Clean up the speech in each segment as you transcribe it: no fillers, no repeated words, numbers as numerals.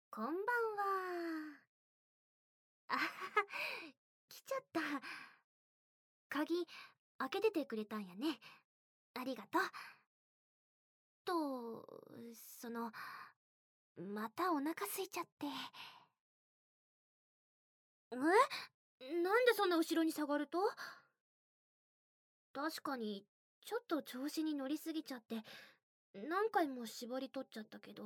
こんばんは。あはは、来ちゃった。鍵、開けててくれたんやね。ありがとう。と、その、またお腹空いちゃって。なんでそんな後ろに下がると？確かに、ちょっと調子に乗りすぎちゃって、何回も絞り取っちゃったけど、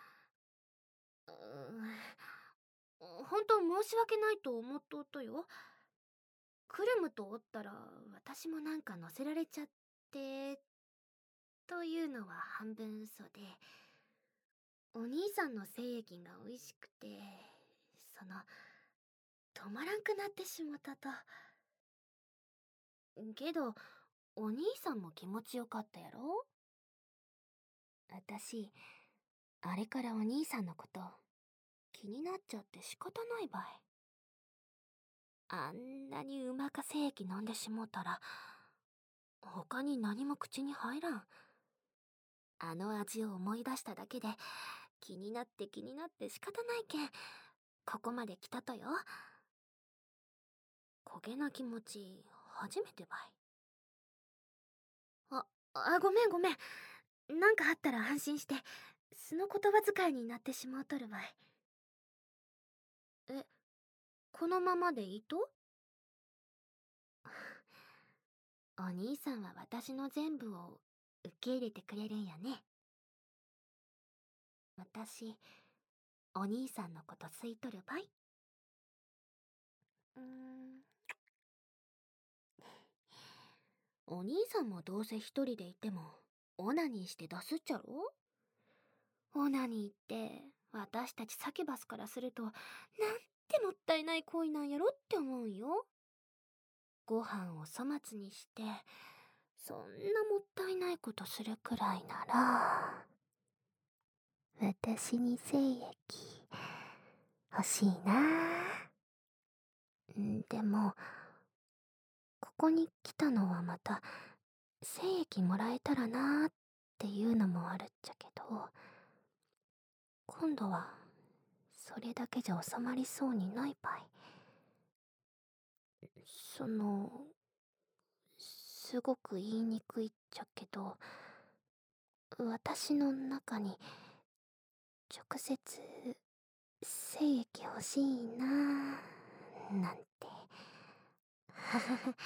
本当申し訳ないと思っとっとよ。クルムとおったら、私もなんか乗せられちゃって、というのは半分嘘で、お兄さんの精液が美味しくて、その、止まらんくなってしもたと。けど、お兄さんも気持ちよかったやろ？私、あれからお兄さんのこと、気になっちゃって仕方ないばい。あんなにうまか精液飲んでしもたら、他に何も口に入らん。あの味を思い出しただけで、気になって気になって仕方ないけん、ここまで来たとよ。焦げな気持ち、初めてばい。ごめんごめん。なんかあったら安心して、素の言葉遣いになってしまうとるばい。え、このままでいいと？お兄さんは私の全部を受け入れてくれるんやね。私、お兄さんのこと吸い取るばい。うーん。お兄さんもどうせ一人でいても、オナニーして出すっちゃろ？オナニーって、私たちサキュバスからすると、なんてもったいない行為なんやろって思うんよ。ご飯を粗末にして、そんなもったいないことするくらいなら、私に精液、欲しいな。でも、ここに来たのはまた、精液もらえたらなーっていうのもあるっちゃけど、今度は、それだけじゃ収まりそうにないばい。その、すごく言いにくいっちゃけど、私の中に、直接、精液欲しいなーなんて。ははは。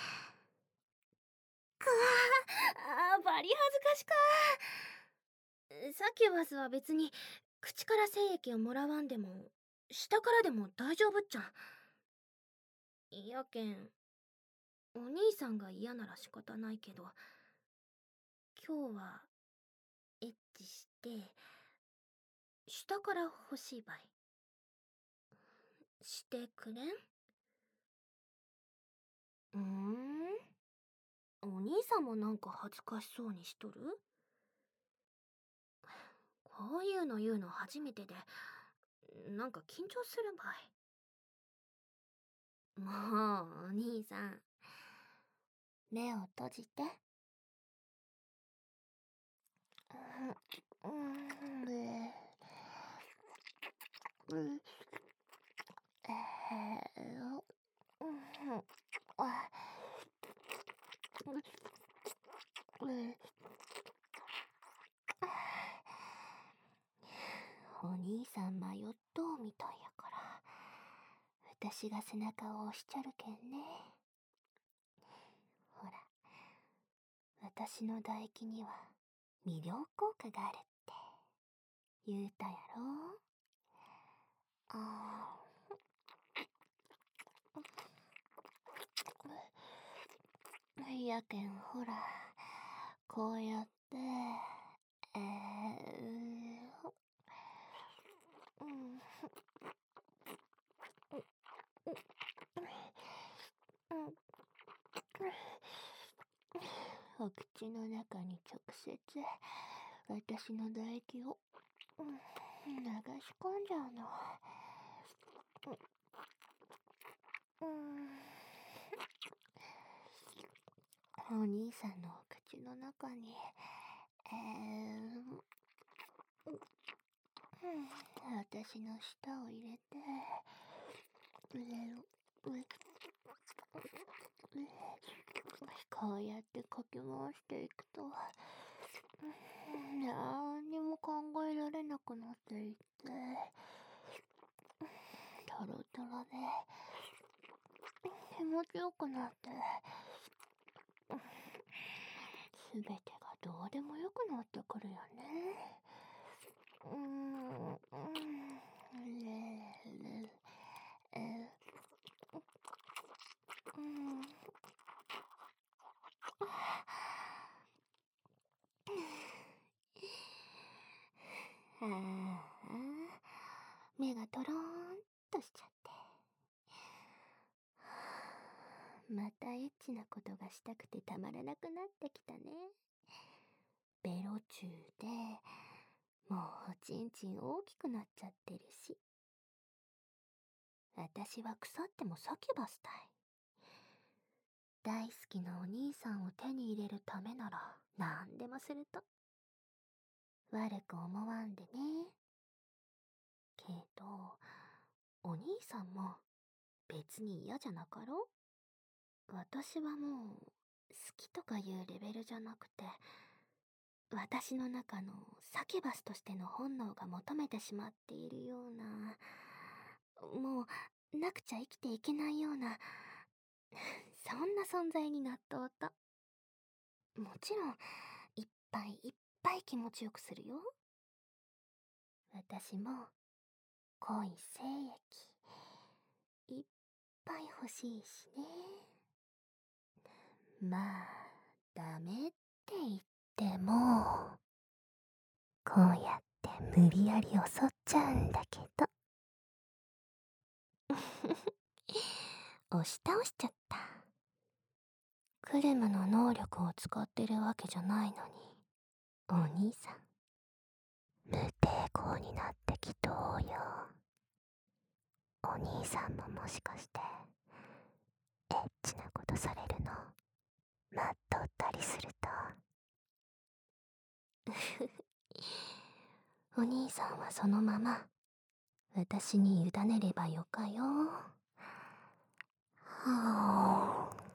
バリ恥ずかしかー。サキュバスは別に口から精液をもらわんでも下からでも大丈夫っちゃ。いやけん、お兄さんが嫌なら仕方ないけど、今日はエッチして下から欲しいばい。してくれん？お兄さんもなんか恥ずかしそうにしとる？こういうの言うの初めてで、なんか緊張するばい。もう、お兄さん。目を閉じて。お兄さん迷っとうみたいやから、私が背中を押しちゃるけんね。ほら、私の唾液には魅了効果があるって言うたやろ？あやけんほら、こうやって、うん、お口の中に直接私の唾液を流し込んじゃうの。お兄さんのお口の中に、 私の舌を入れて、こうやってかき回していくと、何にも考えられなくなっていって、トロトロで気持ちよくなって、すべてがどうでもよくなってくるよね。目がトローンとしちゃって。またエッチなことがしたくてたまらなくなってきたね。ベロ中で、もうおちんちん大きくなっちゃってるし。私は腐ってもサキュバスたい。大好きなお兄さんを手に入れるためなら何でもすると。悪く思わんでね。けど、お兄さんも別に嫌じゃなかろ？私はもう好きとかいうレベルじゃなくて、私の中のサキュバスとしての本能が求めてしまっているような、もうなくちゃ生きていけないようなそんな存在になっとうと。もちろんいっぱいいっぱい気持ちよくするよ。私も濃い精液いっぱい欲しいしね。まあダメって言っても、こうやって無理やり襲っちゃうんだけど押し倒しちゃった。クレムの能力を使ってるわけじゃないのに、お兄さん無抵抗になってきとうよ。お兄さんももしかしてエッチなことされるの待っとったりするとお兄さんはそのまま私に委ねればよかよ。はあ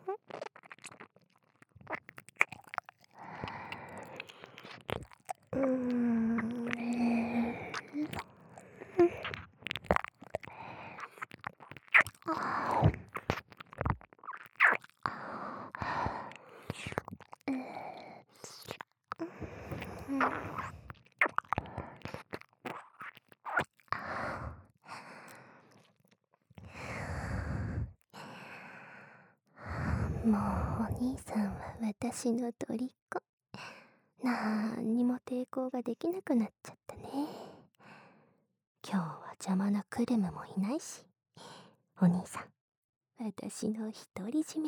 もうお兄さんは私の虜。なんにも抵抗ができなくなっちゃったね。今日は邪魔なクレムもいないし、お兄さん私の独り占め。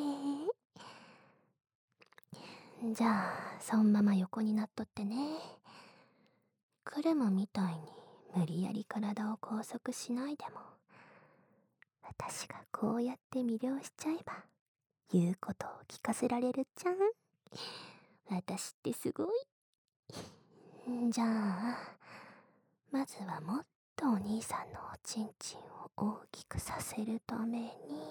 じゃあそんまま横になっとってね。クレムみたいに無理やり体を拘束しないでも、私がこうやって魅了しちゃえば言うことを聞かせられるじゃん。私ってすごい。じゃあまずはもっとお兄さんのおちんちんを大きくさせるために、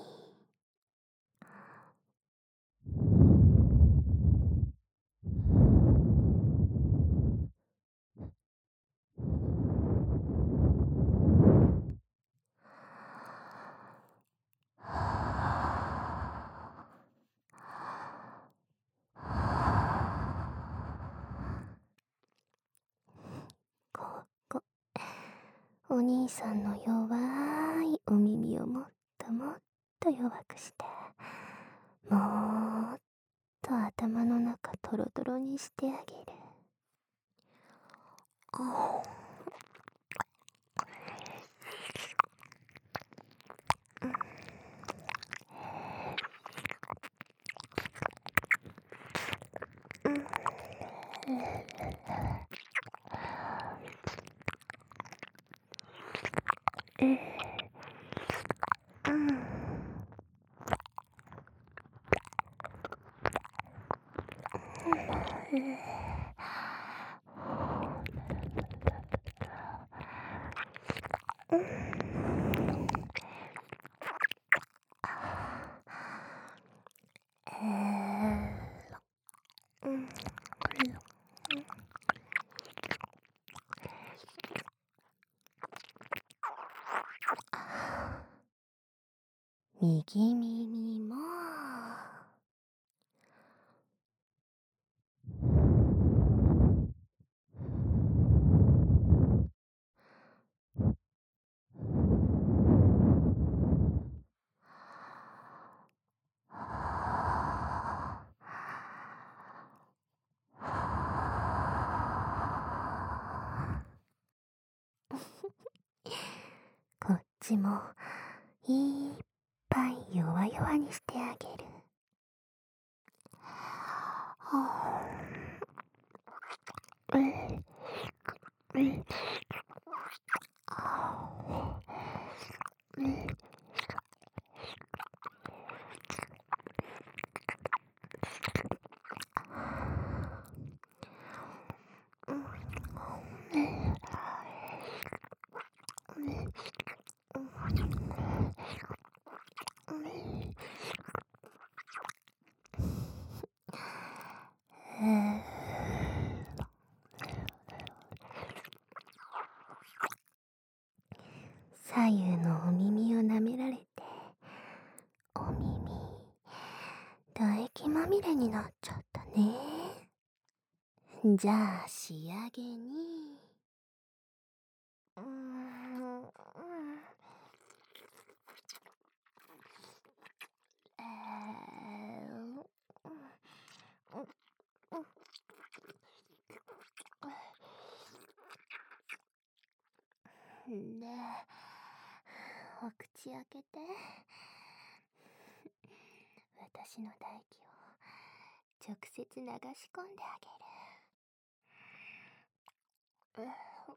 ここ、お兄さんの弱いお耳をもっともっと弱くして、もっと頭の中トロトロにしてあげる。 右耳もこっちもいっぱい弱々にしてあげる。左右のお耳を舐められて、お耳唾液まみれになっちゃったね。じゃあ仕上げにで、お口開けて、私の唾液を直接流し込んであげる。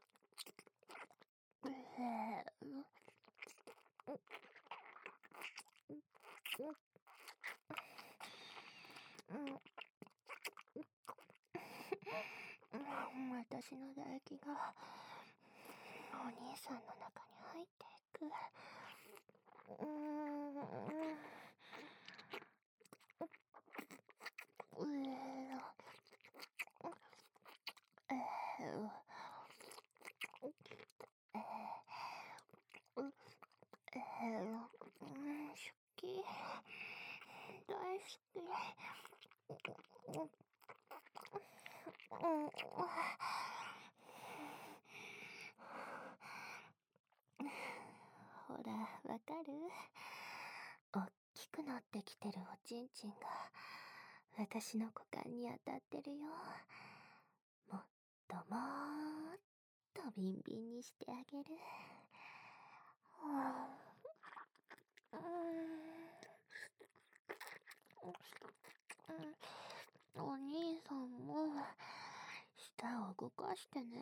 私の唾液がお兄さんの中に入っていく。好き。大好き。ほら、わかる？おっきくなってきてるおちんちんが私の股間に当たってるよ。もっともーっとビンビンにしてあげる。お兄さんも舌を動かしてね。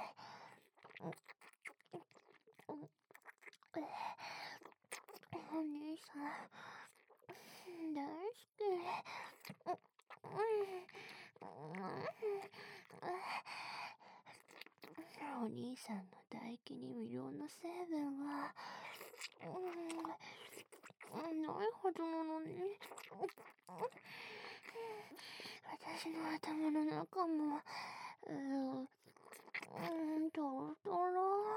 お兄さん大好き。お兄さんの唾液に無料の成分はないはずなのに。私の頭の中もトロトロ。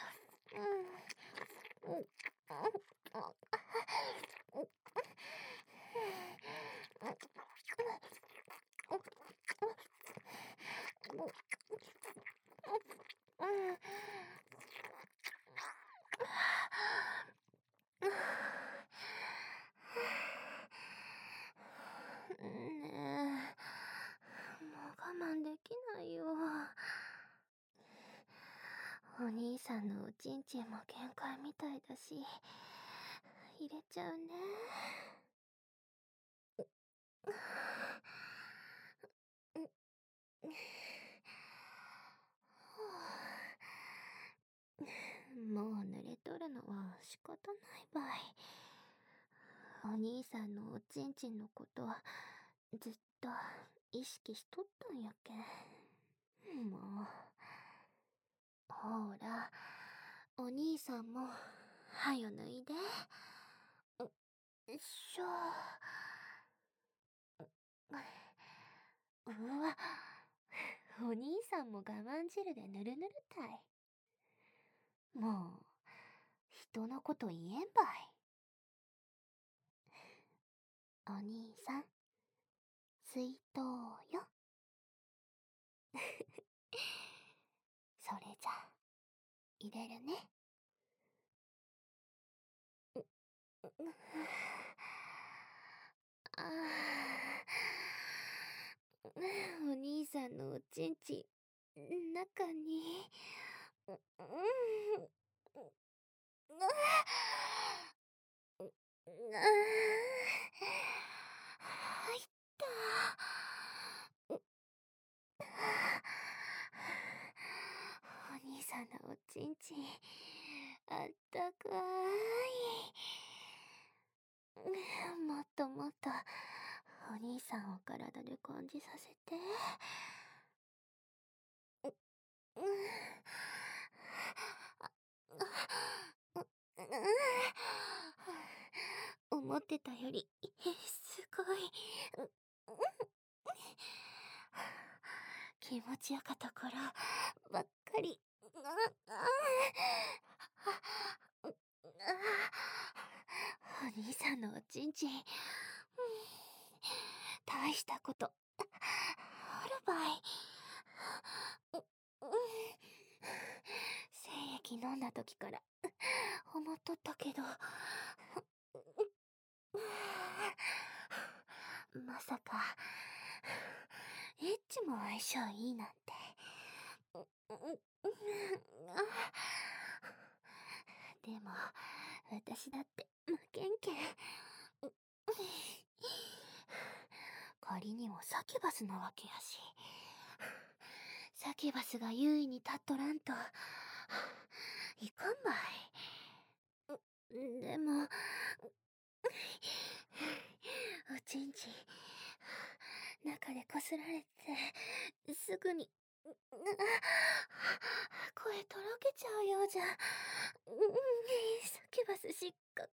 ねえ、もう我慢できないよ。お兄さんのおちんちんも限界みたいだし、入れちゃうね。もう濡れとるのは仕方ないばい。お兄さんのおちんちんのことはずっと意識しとったんやけん。もうほら、 お兄さんもはよ脱いで。よいしょ。うわ、お兄さんも我慢汁でぬるぬるたい。もう人のこと言えんばい。お兄さん、水筒よ。それじゃ入れるね。あお兄さんのおちんち中に入った。お兄さんのおちんちあったかい。もっともっとお兄さんを体で感じさせて。思ってたよりすごい気持ちよかったからばっかり。お兄さんのおちんちん大したことあるばい。精液飲んだ時から思っとったけど、まさかエッチも相性いいなんて。でも私だって無けんけん。仮にもサキュバスなわけやし、サキュバスが優位に立っとらんといかんばい。でもおちんち中でこすられてすぐに声とろけちゃうようじゃ。サキュバス失格。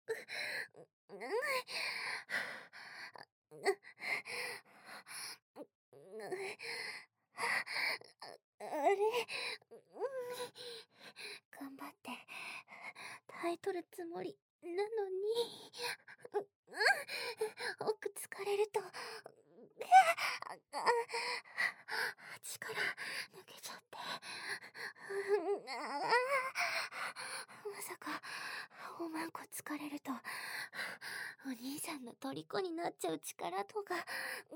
あれ、頑張って耐えとるつもりなのに、奥疲れると力抜けちゃって。まさかおまんこ疲れるとお兄さんの虜になっちゃう力とか。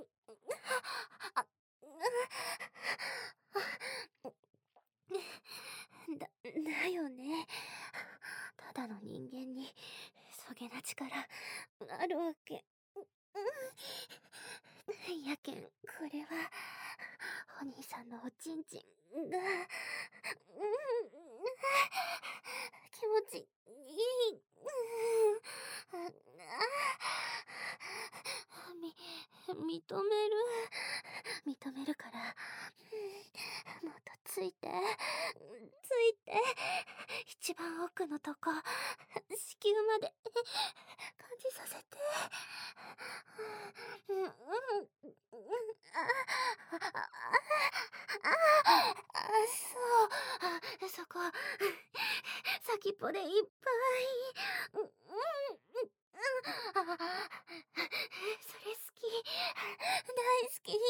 だよね。ただの人間にそげな力あるわけ。やけんこれはお兄さんのおちんちんが気持ちいい。認めるから、もっとついて一番奥のとこ子宮まで感じさせて。そこ先っぽでいっぱい。それ好き、大好き。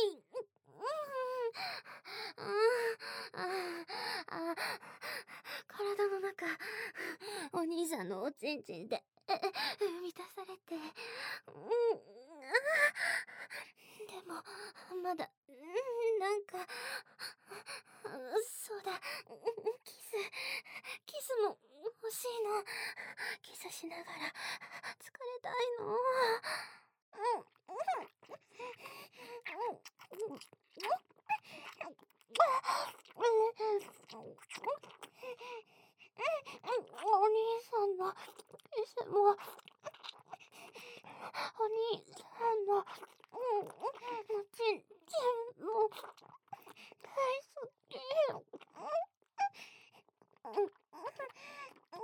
体の中お兄さんのおちんちんで満たされて。でもまだなんか、そうだ、キスも欲しいの。キスしながら疲れたいの。お兄さんのキスも、お兄さんのちんちんも大好き。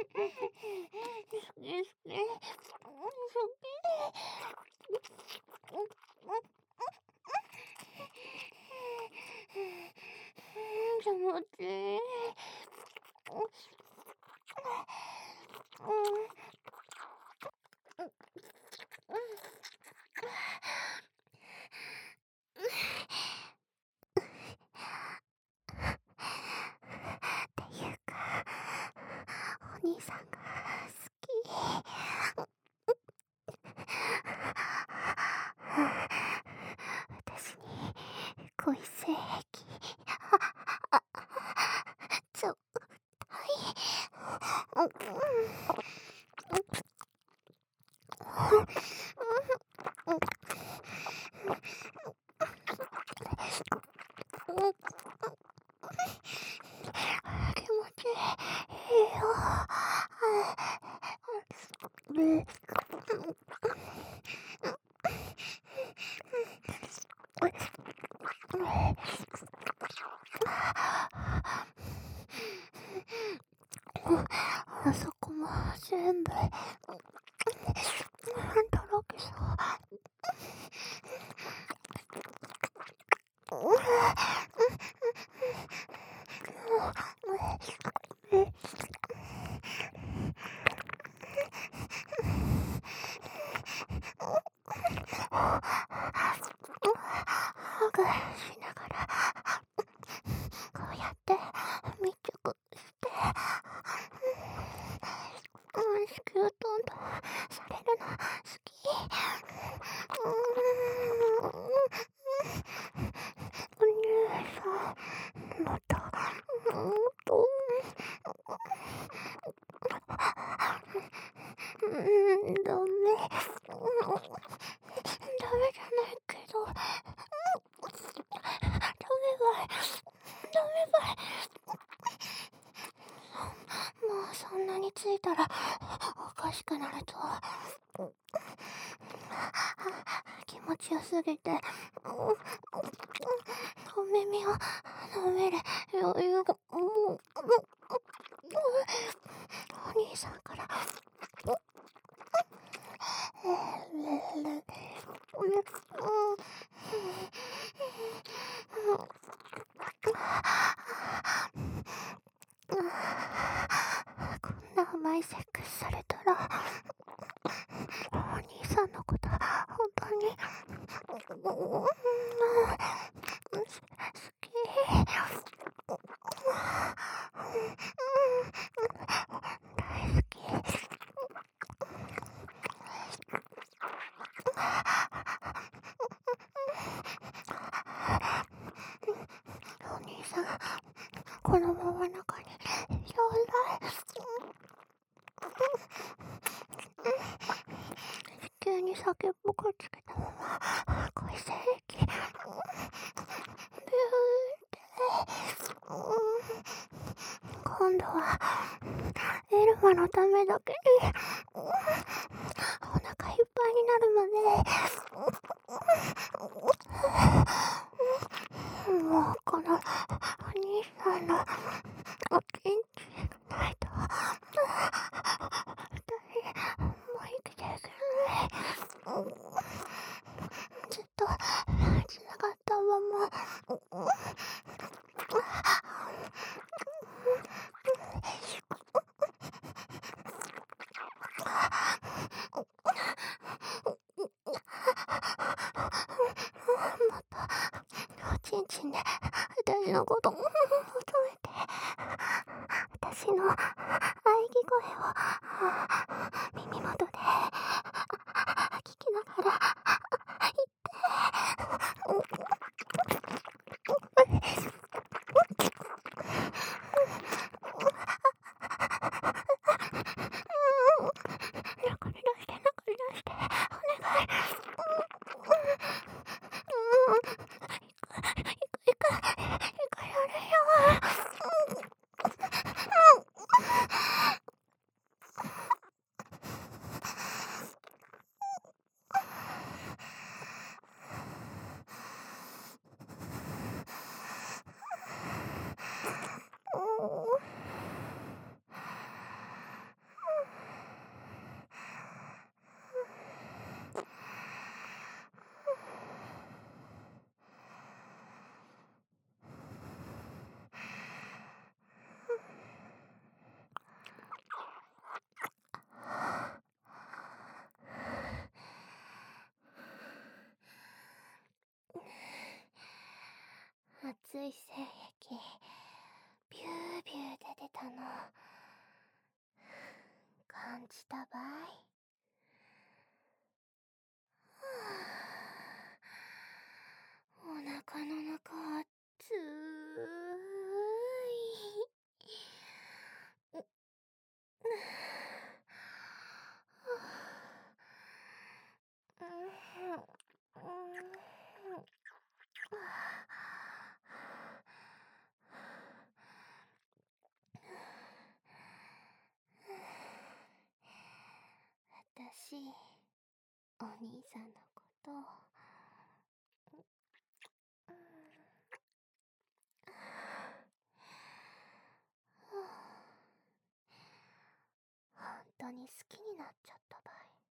気持ちいい。っていうか、お兄さんが好き。私に恋性癖ちょうだい。気持ちいいよ。あそこも全部とろけそう。ハグしながらこうやって密着して子宮トントンされるの好き。お兄さんまたダメじゃないけどダメばい。もうそんなについたらおかしくなると気持ちよすぎてお耳を舐める余裕がお兄さんからこんな甘いセックスされたらお兄さんのこと本当に好き。大好き。お兄さんこのまま中にちょうだい。急に酒っぽくつけたまま恋性癖ビューって今度はエルマのためだけにお腹いっぱいになるまでもうこのお兄さんのおちんちんないともう生きていけない。ずっと繋がったままもっとおちんちんで私のこと求めて私の喘ぎ声を耳元で聞きながら中に出してお願い。行かやれよ。 薄い精液ビュービュー出てたの感じたばい。お腹の中つーい。私、お兄さんのこと、本当に好きになっちゃったばい。